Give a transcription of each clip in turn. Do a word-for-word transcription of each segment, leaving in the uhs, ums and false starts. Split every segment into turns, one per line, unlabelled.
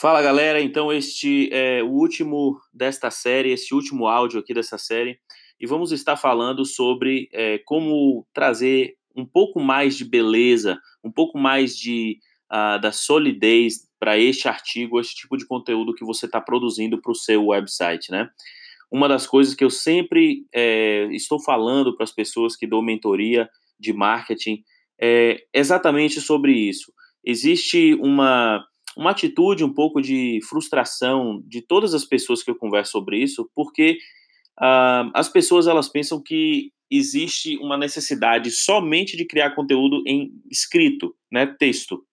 Fala galera, então este é o último desta série, esse último áudio aqui dessa série, e vamos estar falando sobre é, como trazer um pouco mais de beleza, um pouco mais de, uh, da solidez para este artigo, esse tipo de conteúdo que você está produzindo para o seu website, né? Uma das coisas que eu sempre é, estou falando para as pessoas que dou mentoria de marketing é exatamente sobre isso. Existe uma uma atitude um pouco de frustração de todas as pessoas que eu converso sobre isso, porque uh, as pessoas elas pensam que existe uma necessidade somente de criar conteúdo em escrito, né, texto.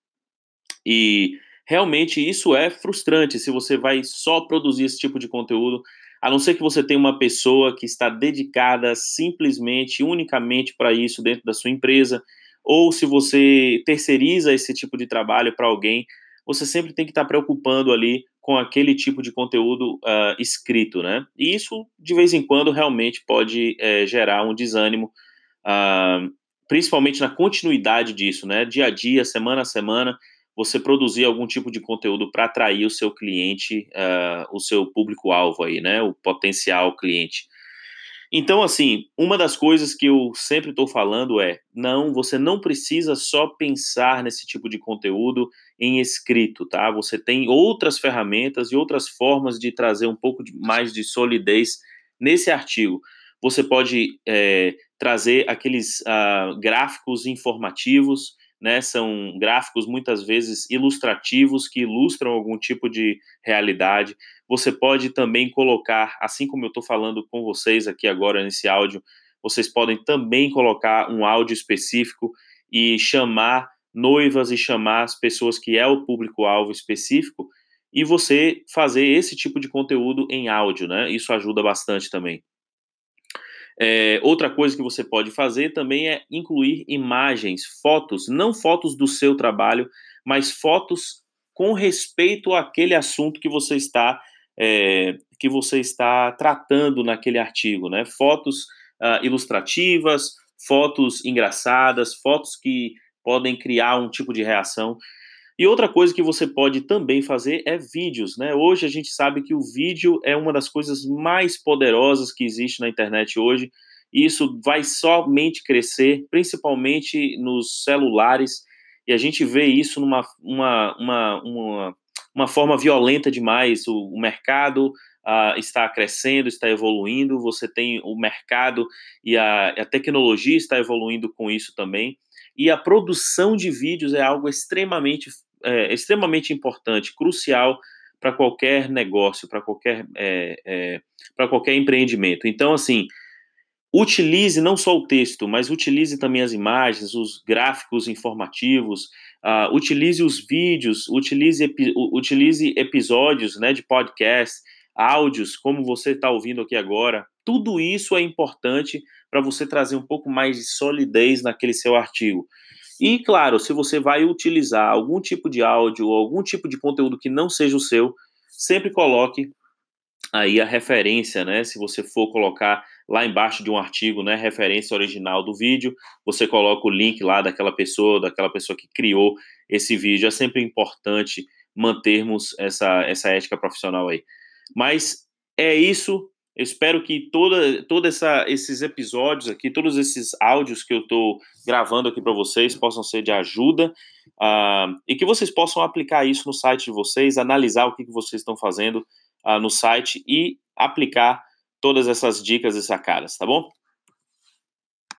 E realmente isso é frustrante se você vai só produzir esse tipo de conteúdo, a não ser que você tenha uma pessoa que está dedicada simplesmente, unicamente para isso dentro da sua empresa, ou se você terceiriza esse tipo de trabalho para alguém, você sempre tem que estar preocupando ali com aquele tipo de conteúdo uh, escrito, né? E isso, de vez em quando, realmente pode é, gerar um desânimo, uh, principalmente na continuidade disso, né? Dia a dia, semana a semana, você produzir algum tipo de conteúdo para atrair o seu cliente, uh, o seu público-alvo aí, né? O potencial cliente. Então, assim, uma das coisas que eu sempre estou falando é, não, você não precisa só pensar nesse tipo de conteúdo em escrito, tá? Você tem outras ferramentas e outras formas de trazer um pouco de, mais de solidez nesse artigo. Você pode é, trazer aqueles uh, gráficos informativos, né? São gráficos muitas vezes ilustrativos que ilustram algum tipo de realidade. Você pode também colocar, assim como eu estou falando com vocês aqui agora nesse áudio, vocês podem também colocar um áudio específico e chamar noivas e chamar as pessoas que é o público-alvo específico e você fazer esse tipo de conteúdo em áudio, né? Isso ajuda bastante também. É, outra coisa que você pode fazer também é incluir imagens, fotos, não fotos do seu trabalho, mas fotos com respeito àquele assunto que você está é, que você está tratando naquele artigo, né? Fotos uh, ilustrativas, fotos engraçadas, fotos que podem criar um tipo de reação. E outra coisa que você pode também fazer é vídeos, né? Hoje a gente sabe que o vídeo é uma das coisas mais poderosas que existe na internet hoje, e isso vai somente crescer, principalmente nos celulares, e a gente vê isso numa uma, uma, uma, uma forma violenta demais. O, o mercado uh, está crescendo, está evoluindo, você tem o mercado e a, a tecnologia está evoluindo com isso também, e a produção de vídeos é algo extremamente É, extremamente importante, crucial para qualquer negócio, para qualquer, é, é, para qualquer empreendimento. Então, assim, utilize não só o texto, mas utilize também as imagens, os gráficos informativos, uh, utilize os vídeos, utilize, epi utilize episódios, né, de podcast, áudios, como você está ouvindo aqui agora. Tudo isso é importante para você trazer um pouco mais de solidez naquele seu artigo. E, claro, se você vai utilizar algum tipo de áudio ou algum tipo de conteúdo que não seja o seu, sempre coloque aí a referência, né? Se você for colocar lá embaixo de um artigo, né, referência original do vídeo, você coloca o link lá daquela pessoa, daquela pessoa que criou esse vídeo. É sempre importante mantermos essa, essa ética profissional aí. Mas é isso. Eu espero que toda, toda essa, esses episódios aqui, todos esses áudios que eu estou gravando aqui para vocês possam ser de ajuda, uh, e que vocês possam aplicar isso no site de vocês, analisar o que, que vocês estão fazendo uh, no site e aplicar todas essas dicas e sacadas, tá bom?